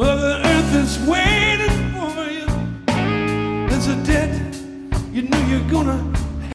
Mother Earth is waiting for you. There's a debt you know you're gonna